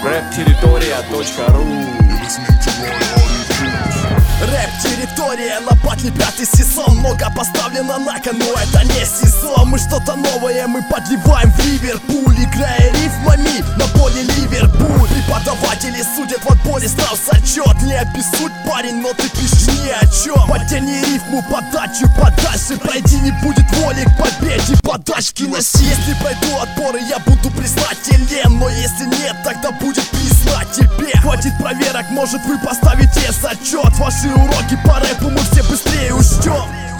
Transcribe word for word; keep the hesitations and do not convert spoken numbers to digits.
рэп-территория точка ру. Рэп-территория, на батле пятый сезон. Много поставлено на кону, это не сезон. Мы что-то новое, мы подливаем в Ливерпуль, играя рифмами на поле Ливерпуль. Преподаватели судят в отборе, став зачет. Не обессудь, парень, но ты пишешь ни о чем. Потяни рифму, подачу подальше. Пройди, не будет воли к победе, подачки носи. Если пройду отборы, я буду признателен, но если нет, тогда будет пизда тебе. Хватит проверок, может вы поставите зачет. Ваши уроки по рэпу мы все быстрее учтем.